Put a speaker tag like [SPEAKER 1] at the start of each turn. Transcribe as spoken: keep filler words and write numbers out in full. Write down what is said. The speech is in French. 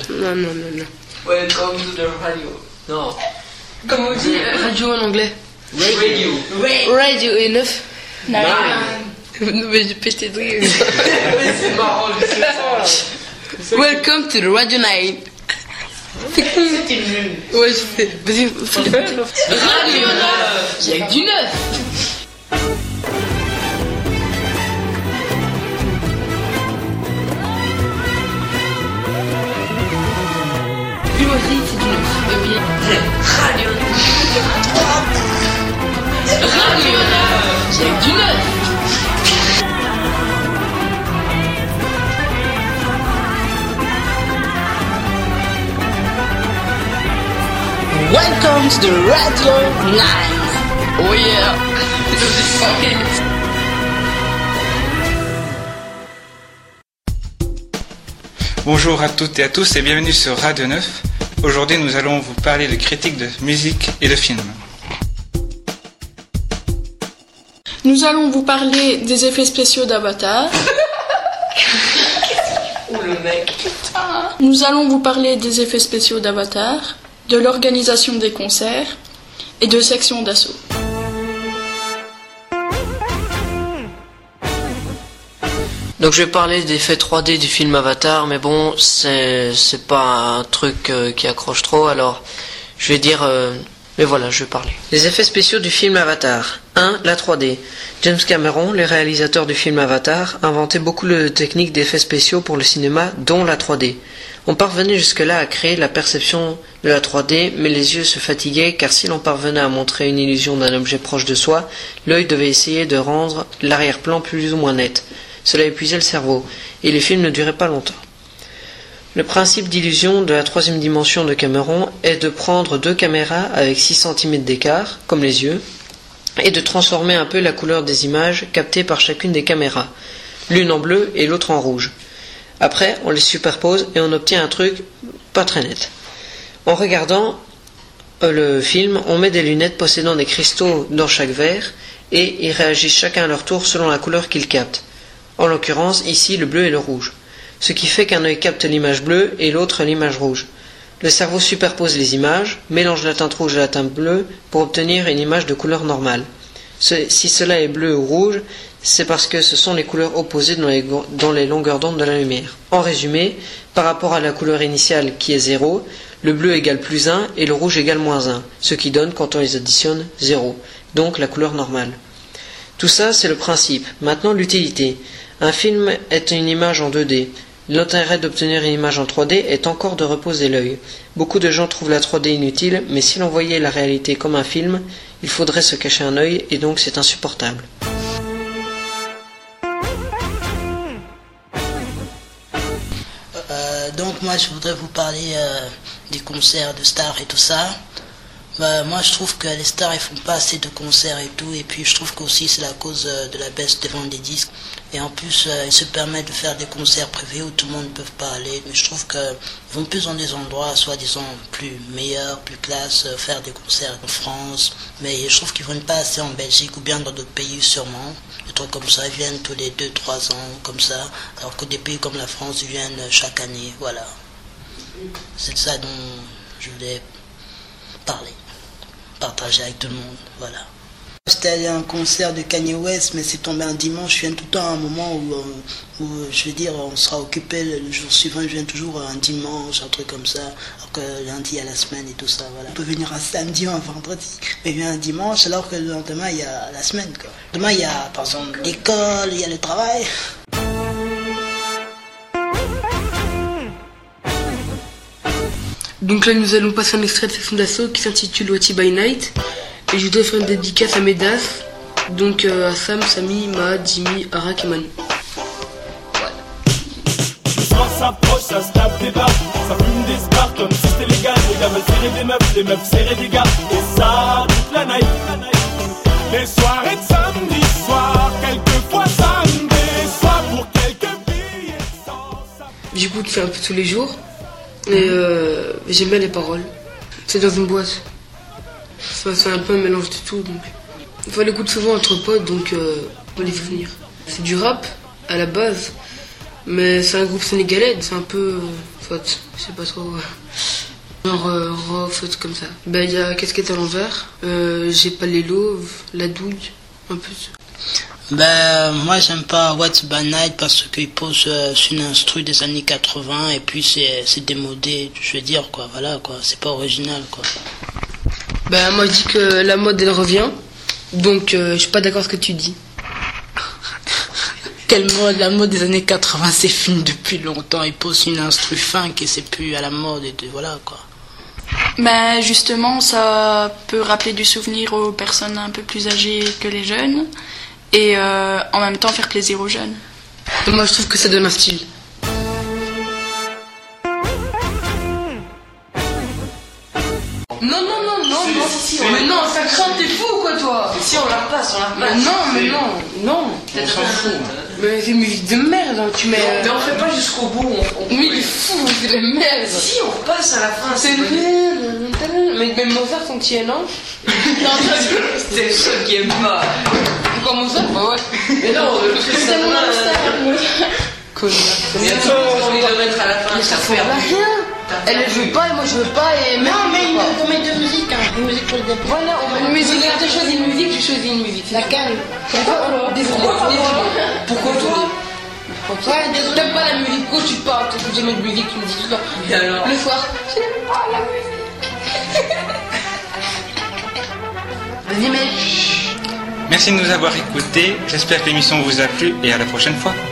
[SPEAKER 1] Non, non, non, non.
[SPEAKER 2] Welcome to the radio. Non.
[SPEAKER 1] Comment on dit radio en anglais?
[SPEAKER 2] Radio.
[SPEAKER 1] Radio et neuf.
[SPEAKER 3] Non.
[SPEAKER 1] Mais je pêche tes trucs.
[SPEAKER 2] C'est marrant, je sais pas.
[SPEAKER 1] Welcome to the Radio nine.
[SPEAKER 2] C'était nul.
[SPEAKER 1] Ouais, je fais. Vas-y, fais le Radio neuf. Il y a que du neuf. Lui aussi, c'est du neuf. Eh bien. Radio neuf. Radio neuf. Il y a que du neuf.
[SPEAKER 3] Welcome to the Radio nine.
[SPEAKER 1] Oh yeah.
[SPEAKER 4] Bonjour à toutes et à tous et bienvenue sur Radio neuf. Aujourd'hui nous allons vous parler de critiques de musique et de films.
[SPEAKER 5] Nous allons vous parler des effets spéciaux d'Avatar.
[SPEAKER 2] Oh le mec.
[SPEAKER 5] Nous allons vous parler des effets spéciaux d'Avatar, de l'organisation des concerts et de sections d'assaut.
[SPEAKER 6] Donc je vais parler des effets trois D du film Avatar, mais bon, c'est c'est pas un truc euh, qui accroche trop, alors je vais dire... Euh, mais voilà, je vais parler. Les effets spéciaux du film Avatar. un. La trois D. James Cameron, le réalisateur du film Avatar, a inventé beaucoup de techniques d'effets spéciaux pour le cinéma, dont la trois D. On parvenait jusque-là à créer la perception de la trois D, mais les yeux se fatiguaient car si l'on parvenait à montrer une illusion d'un objet proche de soi, l'œil devait essayer de rendre l'arrière-plan plus ou moins net. Cela épuisait le cerveau, et les films ne duraient pas longtemps. Le principe d'illusion de la troisième dimension de Cameron est de prendre deux caméras avec six centimètres d'écart, comme les yeux, et de transformer un peu la couleur des images captées par chacune des caméras, l'une en bleu et l'autre en rouge. Après, on les superpose et on obtient un truc pas très net. En regardant le film, on met des lunettes possédant des cristaux dans chaque verre et ils réagissent chacun à leur tour selon la couleur qu'ils captent. En l'occurrence, ici, le bleu et le rouge. Ce qui fait qu'un œil capte l'image bleue et l'autre l'image rouge. Le cerveau superpose les images, mélange la teinte rouge et la teinte bleue pour obtenir une image de couleur normale. Si cela est bleu ou rouge, c'est parce que ce sont les couleurs opposées dans les, dans les longueurs d'onde de la lumière. En résumé, par rapport à la couleur initiale qui est zéro, le bleu égale plus un et le rouge égale moins un, ce qui donne, quand on les additionne, zéro, donc la couleur normale. Tout ça, c'est le principe. Maintenant, l'utilité. Un film est une image en deux D. L'intérêt d'obtenir une image en trois D est encore de reposer l'œil. Beaucoup de gens trouvent la trois D inutile, mais si l'on voyait la réalité comme un film, il faudrait se cacher un œil et donc c'est insupportable.
[SPEAKER 3] Euh, donc moi je voudrais vous parler euh, des concerts de stars et tout ça. Bah, moi je trouve que les stars ils font pas assez de concerts et tout, et puis je trouve qu'aussi c'est la cause euh, de la baisse des ventes des disques, et en plus euh, ils se permettent de faire des concerts privés où tout le monde ne peut pas aller, mais je trouve qu'ils vont plus dans des endroits soi-disant plus meilleurs, plus classe, euh, faire des concerts en France, mais je trouve qu'ils viennent pas assez en Belgique ou bien dans d'autres pays sûrement, des trucs comme ça, ils viennent tous les deux trois ans comme ça, alors que des pays comme la France ils viennent chaque année, voilà. C'est de ça dont je voulais parler. Partager avec tout le monde, voilà. J'étais allé à un concert de Kanye West, mais c'est tombé un dimanche. Je viens tout le temps à un moment où, où, je veux dire, on sera occupé le jour suivant. Je viens toujours un dimanche, un truc comme ça, alors que lundi il y a la semaine et tout ça, voilà. On peut venir un samedi ou un vendredi, mais il vient un dimanche, alors que le lendemain il y a la semaine, quoi. Demain il y a, par exemple, l'école, il y a le travail.
[SPEAKER 1] Donc là, nous allons passer un extrait de Section d'Assaut qui s'intitule What by Night. Et je voudrais faire une dédicace à mes D A F. Donc euh, à Sam, Samy, Mahat, Jimmy, Arak et Manu.
[SPEAKER 7] Voilà. Ça s'approche, ça se tape des barres, ça fume des spars comme si c'était légal. Les gars veulent serrer des meufs, les meufs serrer des gars. Et ça, toute la night. Les soirées de samedi soir, quelquefois samedi soir pour quelques billets sans ça.
[SPEAKER 1] J'écoute ça un peu tous les jours. Et euh, j'aime bien les paroles. C'est dans une boîte. C'est un peu un mélange de tout. Donc. Enfin, on l'écoute souvent entre potes, donc euh, on va les souvenir. C'est du rap à la base, Mais c'est un groupe sénégalais, c'est un peu... Soit, je sais pas trop... euh, genre euh, rock, soit comme ça. Ben il y a Casquette à l'envers, euh, J'ai pas les loaves, La Douille, un peu...
[SPEAKER 3] Ben, moi j'aime pas What's By Night parce qu'il pose euh, sur une instru des années quatre-vingts et puis c'est, c'est démodé, je veux dire quoi, voilà quoi, c'est pas original quoi.
[SPEAKER 1] Ben moi je dis que la mode elle revient, donc euh, je suis pas d'accord avec ce que tu dis.
[SPEAKER 3] Quelle mode? La mode des années quatre-vingts c'est fini depuis longtemps, il pose une instru funk et c'est plus à la mode et de, voilà quoi.
[SPEAKER 5] Ben justement, ça peut rappeler du souvenir aux personnes un peu plus âgées que les jeunes. Et euh, en même temps faire plaisir aux jeunes.
[SPEAKER 1] Et moi je trouve que ça donne un style. Non, non, non, non, non, si, si, mais non, ça craint, t'es fou ou quoi toi?
[SPEAKER 6] Si on la repasse, on la repasse.
[SPEAKER 1] Mais non, mais non, non.
[SPEAKER 6] On s'en fout.
[SPEAKER 1] Mais c'est une musique de merde, hein, tu mets... euh,
[SPEAKER 6] Mais on fait pas jusqu'au bout. On, on...
[SPEAKER 1] Oui, il est fou, c'est de la merde.
[SPEAKER 6] Si, on repasse à la fin.
[SPEAKER 1] C'est merde. Mais même Mozart, son petit non? Non,
[SPEAKER 6] c'est le seul qui aime pas.
[SPEAKER 1] Pourquoi Mozart? Bah ouais.
[SPEAKER 6] Mais non, le truc
[SPEAKER 5] C'est mon star.
[SPEAKER 1] Connard.
[SPEAKER 6] Mais attends, on a envie de le mettre à la fin.
[SPEAKER 1] Mais ça
[SPEAKER 6] fait
[SPEAKER 1] fait rien. Elle elle veut pas et moi je veux pas et même
[SPEAKER 3] Non mais
[SPEAKER 1] il veut pas.
[SPEAKER 3] on met deux musiques, hein, une musique pour le début.
[SPEAKER 1] Voilà, on met une musique. Quand tu choisis une musique, tu choisis une musique.
[SPEAKER 3] Laquelle?
[SPEAKER 1] Pourquoi? Désolé.
[SPEAKER 6] Pourquoi toi?
[SPEAKER 1] Ouais, désolé. T'aimes pas la musique, pourquoi tu parles? Tu écoutes jamais de musique, tu me dis tout le temps.
[SPEAKER 6] Et alors?
[SPEAKER 1] Le soir, je n'aime pas la musique. Vas-y, mais.
[SPEAKER 4] Merci de nous avoir écoutés. J'espère que l'émission vous a plu et à la prochaine fois.